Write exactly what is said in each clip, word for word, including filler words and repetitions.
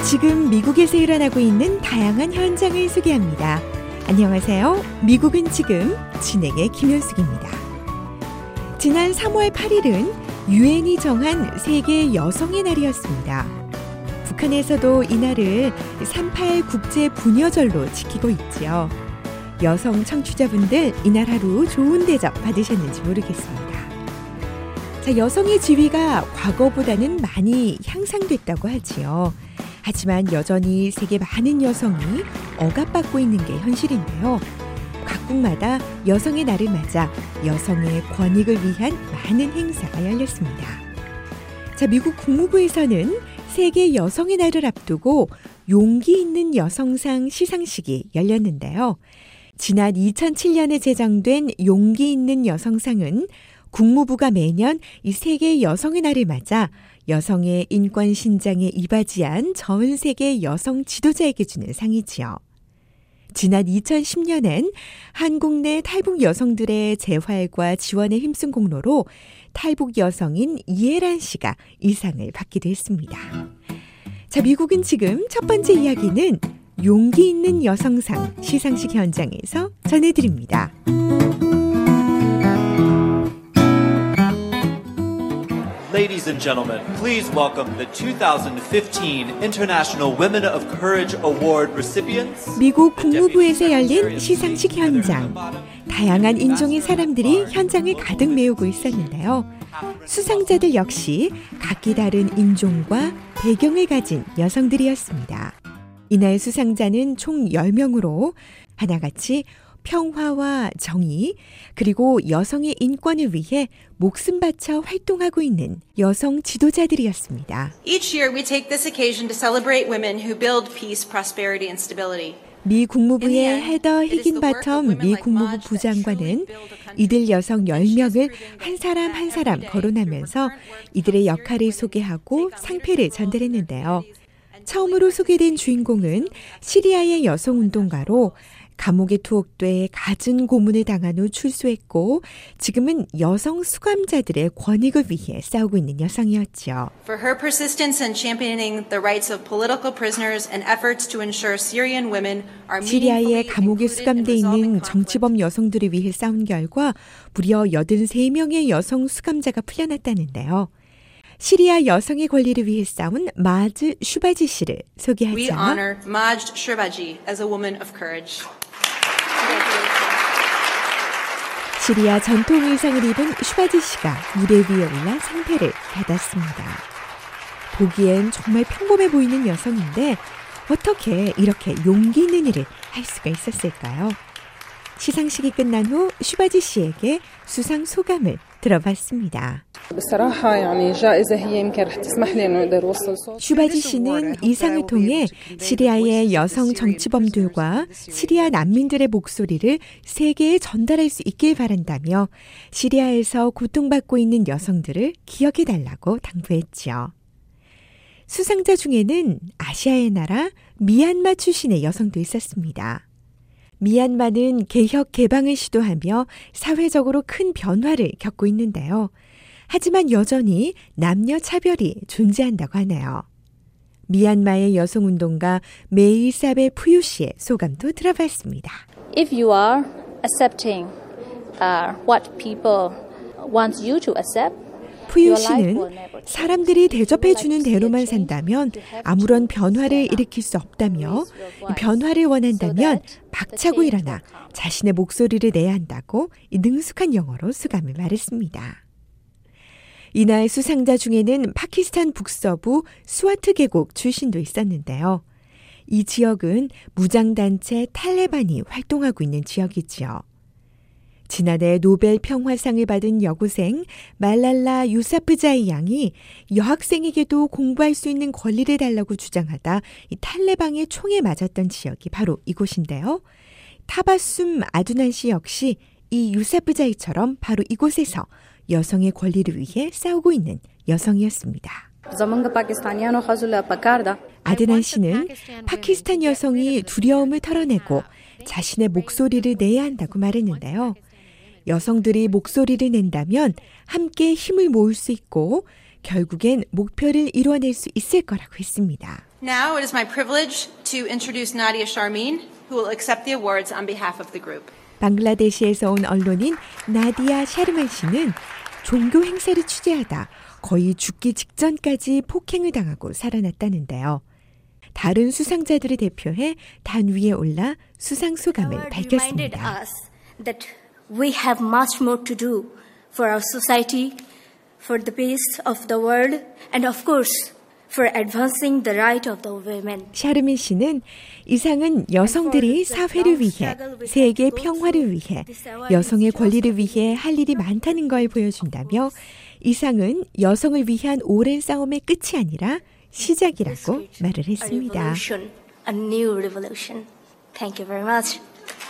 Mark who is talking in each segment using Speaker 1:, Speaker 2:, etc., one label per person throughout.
Speaker 1: 지금 미국에서 일어나고 있는 다양한 현장을 소개합니다. 안녕하세요. 미국은 지금 진행의 김현숙입니다. 지난 삼월 팔일은 유엔이 정한 세계 여성의 날이었습니다. 북한에서도 이날을 삼팔 국제 부녀절로 지키고 있지요. 여성 청취자분들 이날 하루 좋은 대접 받으셨는지 모르겠습니다. 자, 여성의 지위가 과거보다는 많이 향상됐다고 하지요. 하지만 여전히 세계 많은 여성이 억압받고 있는 게 현실인데요. 각국마다 여성의 날을 맞아 여성의 권익을 위한 많은 행사가 열렸습니다. 자, 미국 국무부에서는 세계 여성의 날을 앞두고 용기 있는 여성상 시상식이 열렸는데요. 지난 이천칠년에 제정된 용기 있는 여성상은 국무부가 매년 이 세계 여성의 날을 맞아 여성의 인권 신장에 이바지한 전 세계 여성 지도자에게 주는 상이지요. 지난 이천십년엔 한국 내 탈북 여성들의 재활과 지원에 힘쓴 공로로 탈북 여성인 이혜란 씨가 이 상을 받기도 했습니다. 자, 미국은 지금 첫 번째 이야기는 용기 있는 여성상 시상식 현장에서 전해드립니다.
Speaker 2: Ladies and gentlemen, please welcome the twenty fifteen International Women of Courage Award recipients.
Speaker 1: 미국 국무부에서 열린 시상식 현장. 다양한 인종의 사람들이 현장을 가득 메우고 있었는데요. 수상자들 역시 각기 다른 인종과 배경을 가진 여성들이었습니다. 이날 수상자는 총 열 명으로 하나같이 평화와 정의, 그리고 여성의 인권을 위해 목숨 바쳐 활동하고 있는 여성 지도자들이었습니다.
Speaker 3: Each year we take this occasion to celebrate women who build peace, prosperity and stability.
Speaker 1: 미 국무부의 헤더 히긴바텀 미 국무부 부장관은 이들 여성 열 명을 한 사람 한 사람 거론하면서 이들의 역할을 소개하고 상패를 전달했는데요. 처음으로 소개된 주인공은 시리아의 여성운동가로 감옥에 투옥돼 갖은 고문을 당한 후 출소했고 지금은 여성 수감자들의 권익을 위해 싸우고 있는 여성이었죠.
Speaker 3: For her persistence in championing the rights of political prisoners and efforts to ensure Syrian women are
Speaker 1: 시리아의 감옥에 수감돼 있는 정치범 여성들을 위해 싸운 결과 무려 여든세 명의 여성 수감자가 풀려났다는데요. 시리아 여성의 권리를 위해 싸운 마즈 슈바지 씨를 소개하자.
Speaker 3: We honor Majd Shirbaji as a woman of courage.
Speaker 1: 시리아 전통 의상을 입은 슈바지 씨가 무대 위에 올라 상패를 받았습니다. 보기엔 정말 평범해 보이는 여성인데 어떻게 이렇게 용기 있는 일을 할 수가 있었을까요? 시상식이 끝난 후 슈바지 씨에게 수상 소감을 들어봤습니다. 슈바지 씨는 이 상을 통해 시리아의 여성 정치범들과 시리아 난민들의 목소리를 세계에 전달할 수 있길 바란다며 시리아에서 고통받고 있는 여성들을 기억해달라고 당부했지요. 수상자 중에는 아시아의 나라 미얀마 출신의 여성도 있었습니다. 미얀마는 개혁 개방을 시도하며 사회적으로 큰 변화를 겪고 있는데요. 하지만 여전히 남녀 차별이 존재한다고 하네요. 미얀마의 여성운동가 메이사베 푸유 씨의 소감도 들어봤습니다.
Speaker 4: If you are accepting uh, what people want you to accept,
Speaker 1: 푸유 씨는 사람들이 대접해주는 대로만 산다면 아무런 변화를 일으킬 수 없다며 변화를 원한다면 박차고 일어나 자신의 목소리를 내야 한다고 능숙한 영어로 수감을 말했습니다. 이날 수상자 중에는 파키스탄 북서부 스와트 계곡 출신도 있었는데요. 이 지역은 무장단체 탈레반이 활동하고 있는 지역이지요. 지난해 노벨 평화상을 받은 여고생 말랄라 유사프자이 양이 여학생에게도 공부할 수 있는 권리를 달라고 주장하다 이 탈레반의 총에 맞았던 지역이 바로 이곳인데요. 타바숨 아두난 씨 역시 이 유사프자이처럼 바로 이곳에서 여성의 권리를 위해 싸우고 있는 여성이었습니다. 아드난 씨는 파키스탄 여성이 두려움을 털어내고 자신의 목소리를 내야 한다고 말했는데요. 여성들이 목소리를 낸다면 함께 힘을 모을 수 있고 결국엔 목표를 이뤄낼 수 있을 거라고 했습니다.
Speaker 3: Now it is my privilege to introduce Nadia Sharmin, who will accept the awards on behalf of the group.
Speaker 1: 방글라데시에서 온 언론인 나디아 샤르만 씨는 종교 행사를 취재하다 거의 죽기 직전까지 폭행을 당하고 살아났다는데요. 다른 수상자들을 대표해 단 위에 올라 수상 소감을 밝혔습니다.
Speaker 5: That we have much more to do for our society, for the peace of the world, and of course for advancing the right of the women.
Speaker 1: 샤르민 씨는 이 상은 여성들이 사회를 위해, 세계 평화를 위해, 여성의 권리를 위해 할 일이 많다는 걸 보여준다며 이 상은 여성을 위한 오랜 싸움의 끝이 아니라 시작이라고 말을 했습니다.
Speaker 5: A new revolution. Thank you very much.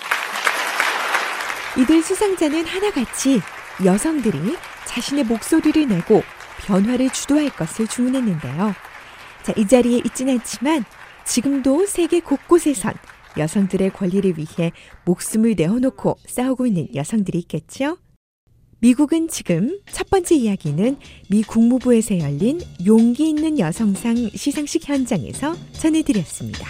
Speaker 1: 이들 수상자는 하나같이 여성들이 자신의 목소리를 내고 변화를 주도할 것을 주문했는데요. 자, 이 자리에 있진 않지만 지금도 세계 곳곳에선 여성들의 권리를 위해 목숨을 내어놓고 싸우고 있는 여성들이 있겠죠? 미국은 지금 첫 번째 이야기는 미 국무부에서 열린 용기 있는 여성상 시상식 현장에서 전해드렸습니다.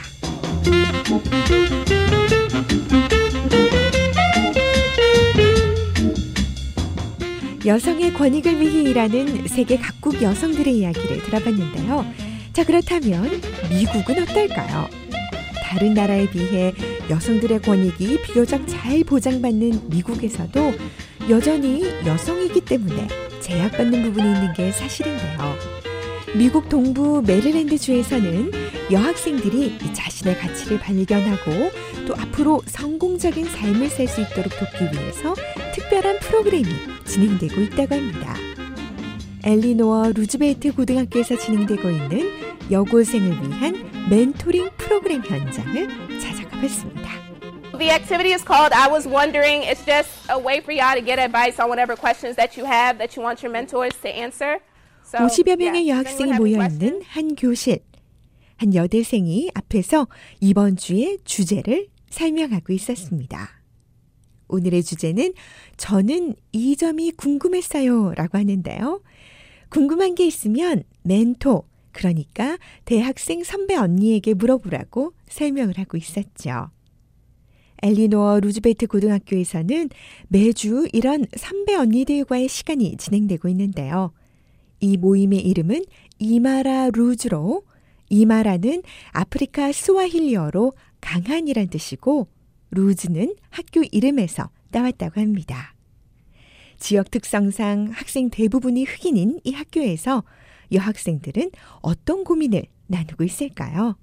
Speaker 1: 여성의 권익을 위해 일하는 세계 각국 여성들의 이야기를 들어봤는데요. 자, 그렇다면 미국은 어떨까요? 다른 나라에 비해 여성들의 권익이 비교적 잘 보장받는 미국에서도 여전히 여성이기 때문에 제약받는 부분이 있는 게 사실인데요. 미국 동부 메릴랜드주에서는 여학생들이 자신의 가치를 발견하고 또 앞으로 성공적인 삶을 살 수 있도록 돕기 위해서 특별한 프로그램이 진행되고 있다고 합니다. 엘리노어 루즈벨트 고등학교에서 진행되고 있는 여고생을 위한 멘토링 프로그램 현장을 찾아가 봤습니다.
Speaker 6: The activity is called I Was Wondering. It's just a way for y'all to get advice on whatever questions that you have that you want your mentors to answer. So,
Speaker 1: 오십여 명의
Speaker 6: yeah,
Speaker 1: 여학생이 모여있는 한 교실. 한 여대생이 앞에서 이번 주의 주제를 설명하고 있었습니다. 오늘의 주제는 저는 이 점이 궁금했어요 라고 하는데요. 궁금한 게 있으면 멘토, 그러니까 대학생 선배 언니에게 물어보라고 설명을 하고 있었죠. 엘리노어 루즈벨트 고등학교에서는 매주 이런 선배 언니들과의 시간이 진행되고 있는데요. 이 모임의 이름은 이마라 루즈로, 이마라는 아프리카 스와힐리어로 강한이란 뜻이고 루즈는 학교 이름에서 따왔다고 합니다. 지역 특성상 학생 대부분이 흑인인 이 학교에서 여학생들은 어떤 고민을 나누고 있을까요?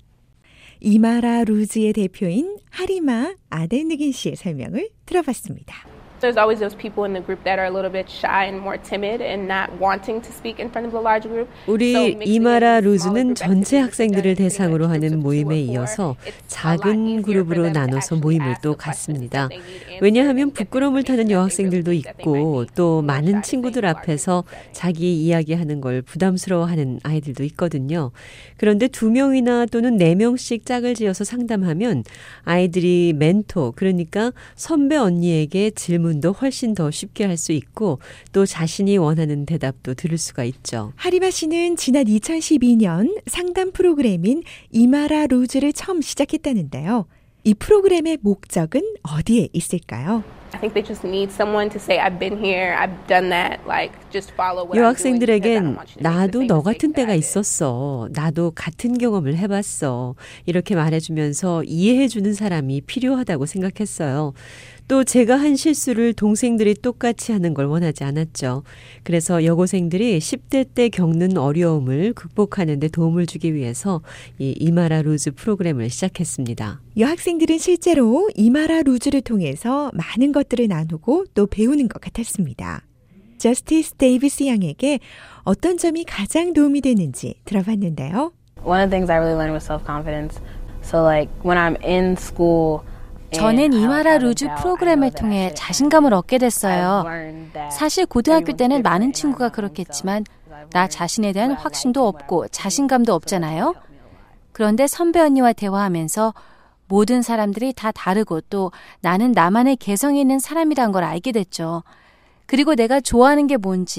Speaker 1: 이마라 루즈의 대표인 하리마 아데느긴 씨의 설명을 들어봤습니다.
Speaker 6: There's always those people in the group that are a little bit shy and more timid and not wanting to speak in front of the large group.
Speaker 7: 우리 이마라 루즈는 전체 학생들을 대상으로 하는 모임에 이어서 작은 그룹으로 나눠서 모임을 또 갖습니다. 왜냐하면 부끄러움을 타는 여학생들도 있고 또 많은 친구들 앞에서 자기 이야기하는 걸 부담스러워하는 아이들도 있거든요. 그런데 두 명이나 또는 네 명씩 짝을 지어서 상담하면 아이들이 멘토, 그러니까 선배 언니에게 질문 도 훨씬 더 쉽게 할 수 있고 또 자신이 원하는 대답도 들을 수가 있죠.
Speaker 1: 하리마 씨는 지난 이천십이 년 상담 프로그램인 이마라 루즈를 처음 시작했다는데요. 이 프로그램의 목적은 어디에 있을까요?
Speaker 6: I think they just need someone to say I've been here, I've done that, like just follow what I'm doing.
Speaker 7: 여학생들에겐 나도 너 같은 때가 있었어. 나도 같은 경험을 해봤어. 이렇게 말해주면서 이해해주는 사람이 필요하다고 생각했어요. 또 제가 한 실수를 동생들이 똑같이 하는 걸 원하지 않았죠. 그래서 여고생들이 십 대 때 겪는 어려움을 극복하는 데 도움을 주기 위해서 이 이마라 루즈 프로그램을 시작했습니다.
Speaker 1: 여학생들은 실제로 이마라 루즈를 통해서 많은 것들을 나누고 또 배우는 것 같았습니다. 저스티스 데이비스 양에게 어떤 점이 가장 도움이 되는지 들어봤는데요.
Speaker 8: One of the things I really learned was self-confidence. So like when I'm in school
Speaker 9: 저는 이마라 루즈 프로그램을 통해 자신감을 얻게 됐어요. 사실 고등학교 때는 많은 친구가 그렇겠지만 나 자신에 대한 확신도 없고 자신감도 없잖아요. 그런데 선배 언니와 대화하면서 모든 사람들이 다 다르고 또 나는 나만의 개성이 있는 사람이란 걸 알게 됐죠. 그리고 내가 좋아하는 게 뭔지,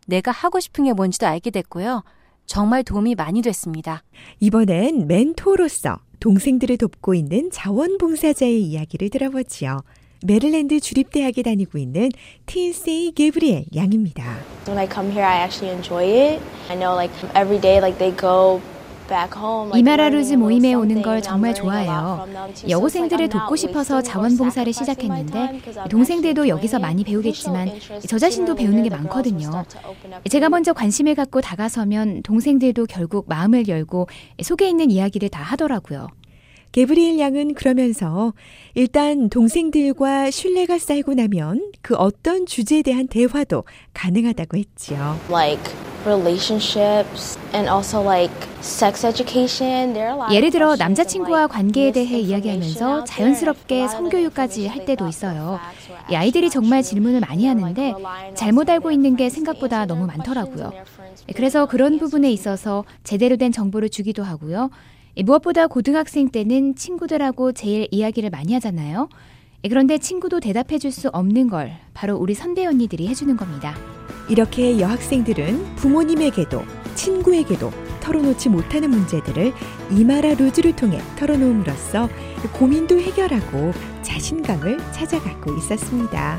Speaker 9: 내가 하고 싶은 게 뭔지도 알게 됐고요. 정말 도움이 많이 됐습니다.
Speaker 1: 이번엔 멘토로서 동생들을 돕고 있는 자원봉사자의 이야기를 들어보지요. 메릴랜드 주립대학에 다니고 있는 티엔세이 게브리엘 양입니다.
Speaker 10: When I come here, I actually enjoy it. I know like every day like they go
Speaker 11: 이마라 루즈 모임에 오는 걸 정말 좋아해요. 여고생들을 돕고 싶어서 자원봉사를 시작했는데 동생들도 여기서 많이 배우겠지만 저 자신도 배우는 게 많거든요. 제가 먼저 관심을 갖고 다가서면 동생들도 결국 마음을 열고 속에 있는 이야기를 다 하더라고요.
Speaker 1: 게브리엘 양은 그러면서 일단 동생들과 신뢰가 쌓이고 나면 그 어떤 주제에 대한 대화도 가능하다고 했지요.
Speaker 10: Like relationships and also like sex education.
Speaker 11: 예를 들어 남자친구와 관계에 대해 이야기하면서 자연스럽게 성교육까지 할 때도 있어요. 이 아이들이 정말 질문을 많이 하는데 잘못 알고 있는 게 생각보다 너무 많더라고요. 그래서 그런 부분에 있어서 제대로 된 정보를 주기도 하고요. 무엇보다 고등학생 때는 친구들하고 제일 이야기를 많이 하잖아요. 그런데 친구도 대답해 줄 수 없는 걸 바로 우리 선배 언니들이 해주는 겁니다.
Speaker 1: 이렇게 여학생들은 부모님에게도 친구에게도 털어놓지 못하는 문제들을 이마라 루즈를 통해 털어놓음으로써 고민도 해결하고 자신감을 찾아가고 있었습니다.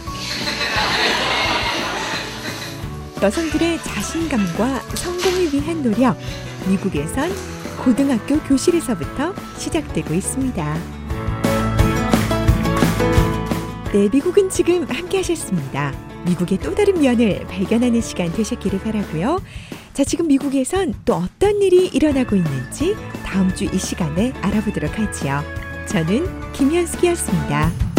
Speaker 1: 여성들의 자신감과 성공을 위한 노력, 미국에선 고등학교 교실에서부터 시작되고 있습니다. 네, 미국은 지금 함께 하셨습니다. 미국의 또 다른 면을 발견하는 시간 되셨기를 바라고요. 자, 지금 미국에선 또 어떤 일이 일어나고 있는지 다음 주 이 시간에 알아보도록 하지요. 저는 김현숙이었습니다.